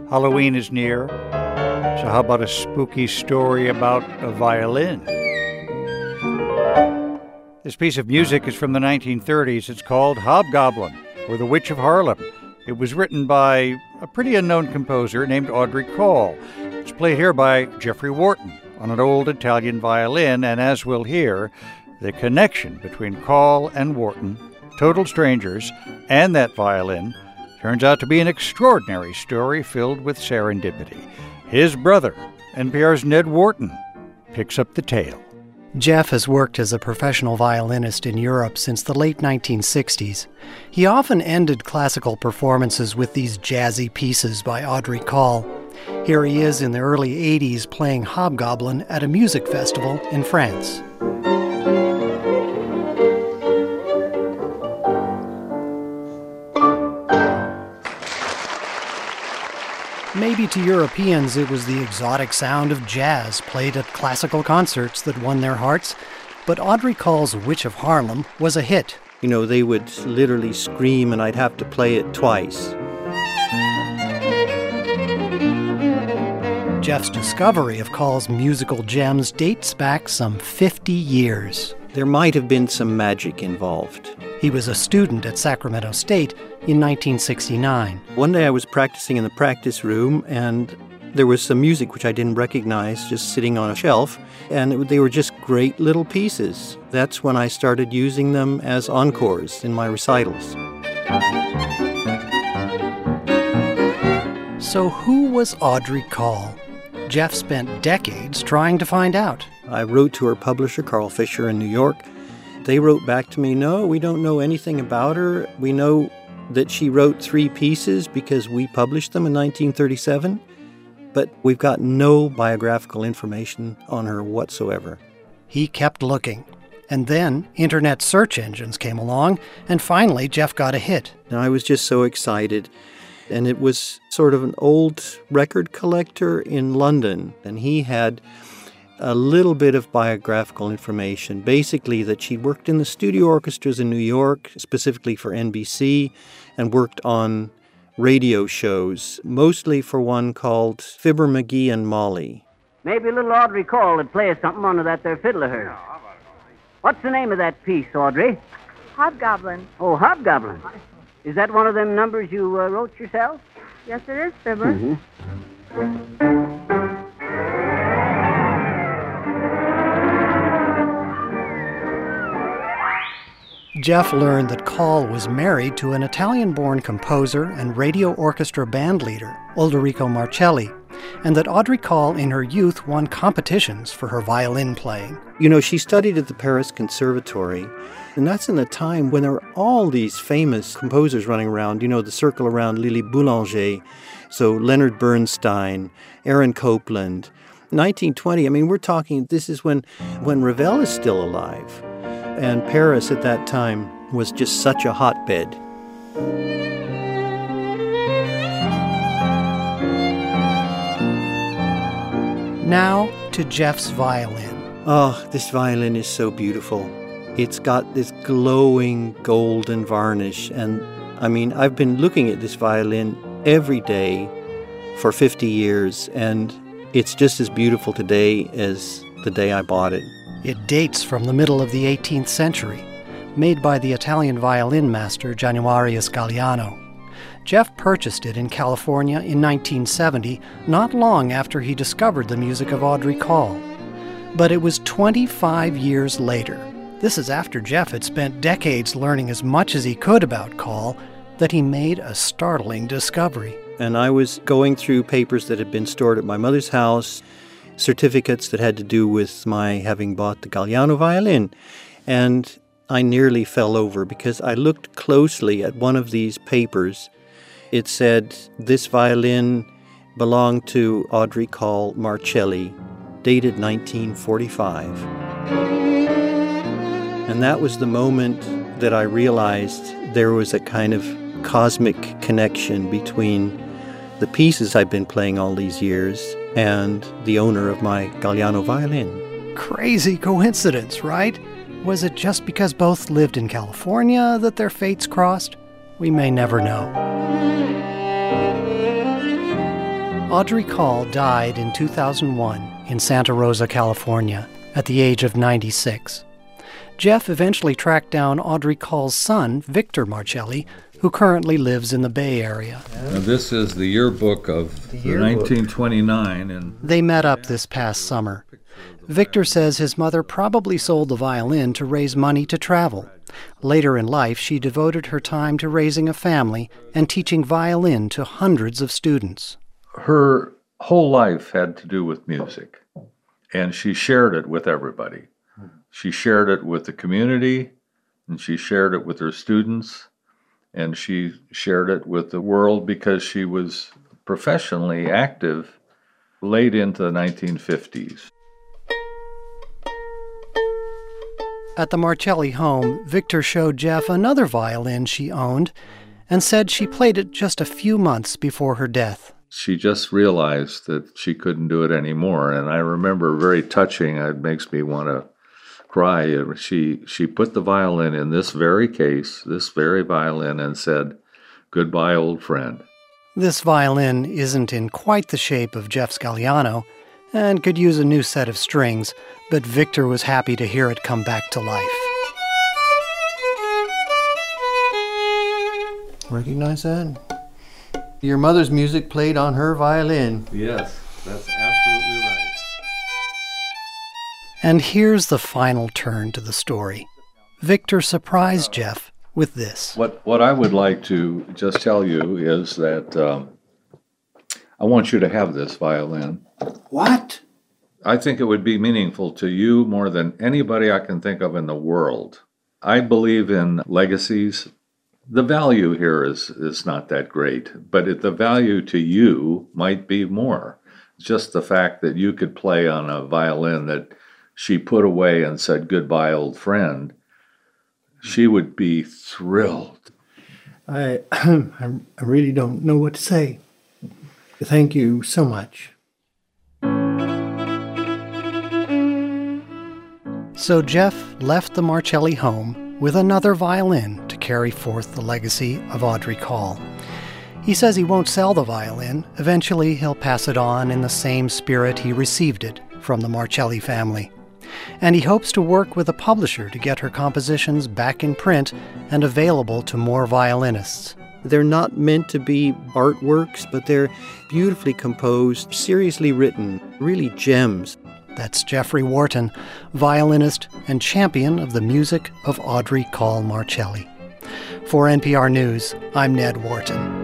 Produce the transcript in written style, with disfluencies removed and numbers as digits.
Halloween is near, so how about a spooky story about a violin? This piece of music is from the 1930s. It's called Hobgoblin, or The Witch of Harlem. It was written by a pretty unknown composer named Audrey Call. It's played here by Jeffrey Wharton on an old Italian violin, and as we'll hear, the connection between Call and Wharton, total strangers, and that violin turns out to be an extraordinary story filled with serendipity. His brother, NPR's Ned Wharton, picks up the tale. Jeff has worked as a professional violinist in Europe since the late 1960s. He often ended classical performances with these jazzy pieces by Audrey Call. Here he is in the early 80s playing Hobgoblin at a music festival in France. Maybe to Europeans it was the exotic sound of jazz played at classical concerts that won their hearts, but Audrey Call's Witch of Harlem was a hit. You know, they would literally scream and I'd have to play it twice. Jeff's discovery of Call's musical gems dates back some 50 years. There might have been some magic involved. He was a student at Sacramento State in 1969. One day I was practicing in the practice room, and there was some music which I didn't recognize just sitting on a shelf, and they were just great little pieces. That's when I started using them as encores in my recitals. So who was Audrey Call? Jeff spent decades trying to find out. I wrote to her publisher, Carl Fisher, in New York. They wrote back to me, no, we don't know anything about her. We know that she wrote 3 pieces because we published them in 1937, but we've got no biographical information on her whatsoever. He kept looking, and then internet search engines came along, and finally Jeff got a hit. And I was just so excited, and it was sort of an old record collector in London, and he had a little bit of biographical information, basically that she worked in the studio orchestras in New York, specifically for NBC, and worked on radio shows, mostly for one called Fibber McGee and Molly. Maybe little Audrey Call would play us something under that there fiddle of hers. What's the name of that piece, Audrey? Hobgoblin. Oh, Hobgoblin. Is that one of them numbers you wrote yourself? Yes, it is, Fibber. Mm-hmm. Jeff learned that Call was married to an Italian-born composer and radio orchestra band leader, Ulderico Marcelli, and that Audrey Call in her youth won competitions for her violin playing. You know, she studied at the Paris Conservatory, and that's in the time when there were all these famous composers running around, you know, the circle around Lily Boulanger, so Leonard Bernstein, Aaron Copland. 1920, I mean, we're talking, this is when Ravel is still alive. And Paris at that time was just such a hotbed. Now to Jeff's violin. Oh, this violin is so beautiful. It's got this glowing golden varnish. And I mean, I've been looking at this violin every day for 50 years, and it's just as beautiful today as the day I bought it. It dates from the middle of the 18th century, made by the Italian violin master Januarius Galliano. Jeff purchased it in California in 1970, not long after he discovered the music of Audrey Call. But it was 25 years later, this is after Jeff had spent decades learning as much as he could about Call, that he made a startling discovery. And I was going through papers that had been stored at my mother's house, certificates that had to do with my having bought the Galliano violin. And I nearly fell over because I looked closely at one of these papers. It said, this violin belonged to Audrey Call Marcelli, dated 1945. And that was the moment that I realized there was a kind of cosmic connection between the pieces I've been playing all these years and the owner of my Galliano violin. Crazy coincidence, right? Was it just because both lived in California that their fates crossed? We may never know. Audrey Call died in 2001 in Santa Rosa, California, at the age of 96. Jeff eventually tracked down Audrey Call's son, Victor Marcelli, who currently lives in the Bay Area. Now, this is the yearbook of 1929. And they met up this past summer. Victor says his mother probably sold the violin to raise money to travel. Later in life, she devoted her time to raising a family and teaching violin to hundreds of students. Her whole life had to do with music, and she shared it with everybody. She shared it with the community, and she shared it with her students, and she shared it with the world because she was professionally active late into the 1950s. At the Marcelli home, Victor showed Jeff another violin she owned and said she played it just a few months before her death. She just realized that she couldn't do it anymore, and I remember very touching, it makes me want to cry. She put the violin in this very case, this very violin, and said, "Goodbye, old friend." This violin isn't in quite the shape of Jeff's Galliano and could use a new set of strings, but Victor was happy to hear it come back to life. Recognize that? Your mother's music played on her violin. Yes, that's absolutely right. And here's the final turn to the story. Victor surprised Jeff with this. What I would like to just tell you is that I want you to have this violin. What? I think it would be meaningful to you more than anybody I can think of in the world. I believe in legacies. The value here is not that great, but the value to you might be more. Just the fact that you could play on a violin that she put away and said, "Goodbye, old friend," she would be thrilled. I really don't know what to say. Thank you so much. So Jeff left the Marcelli home with another violin to carry forth the legacy of Audrey Call. He says he won't sell the violin. Eventually, he'll pass it on in the same spirit he received it from the Marcelli family. And he hopes to work with a publisher to get her compositions back in print and available to more violinists. They're not meant to be artworks, but they're beautifully composed, seriously written, really gems. That's Jeffrey Wharton, violinist and champion of the music of Audrey Call Marcelli. For NPR News, I'm Ned Wharton.